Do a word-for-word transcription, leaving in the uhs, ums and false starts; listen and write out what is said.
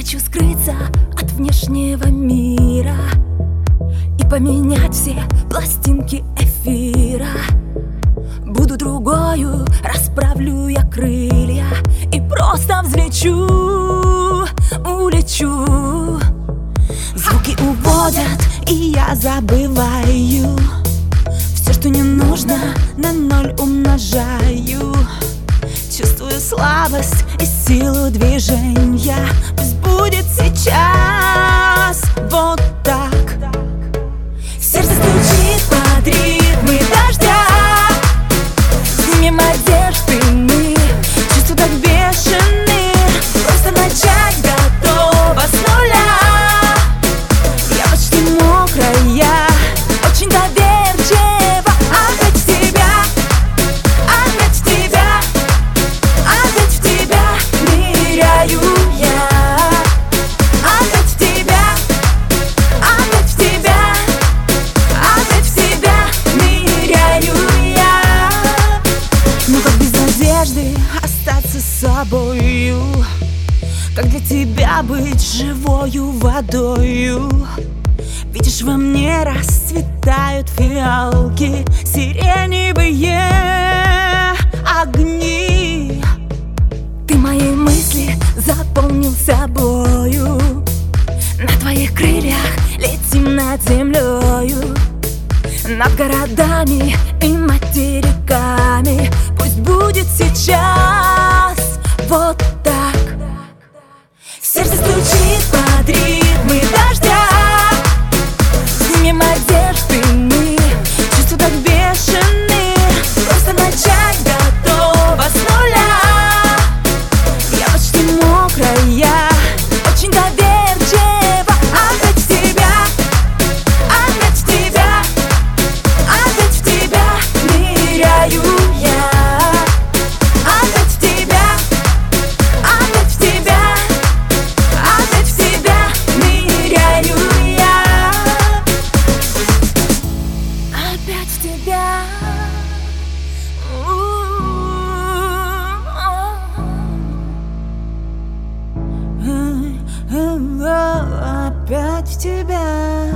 Хочу скрыться от внешнего мира и поменять все пластинки эфира. Буду другою, расправлю я крылья и просто взлечу, улечу. Звуки уводят, и я забываю все, что не нужно, на ноль умножаю. Чувствую слабость и силу движения. Пусть будет сейчас вот так. Сердце стучит под ритмы дождя. Снимем одежды мы, чувства так бешены. Просто начать готова с нуля. Я почти мокрая, очень доверчива. Опять в тебя, опять в тебя, опять в тебя ныряю я. Опять в тебя, опять в тебя, опять в тебя ныряю я. Ну как без надежды остаться собою, как для тебя быть живою водою. Видишь, во мне расцветают фиалки, сиреневые огни. Ты мои мысли заполнил собою. На твоих крыльях летим над землею, над городами и материками. Пусть будет сейчас вот так. Сердце стучит под ритмы дождя. Снимем одежды мы, чувства так бешены. Просто начать готова с нуля. Я почти мокрая, очень доверчива. Опять в тебя, опять в тебя, опять в тебя ныряю я. Опять в тебя, опять в тебя, опять в тебя ныряю я. Опять в тебя. Опять в тебя.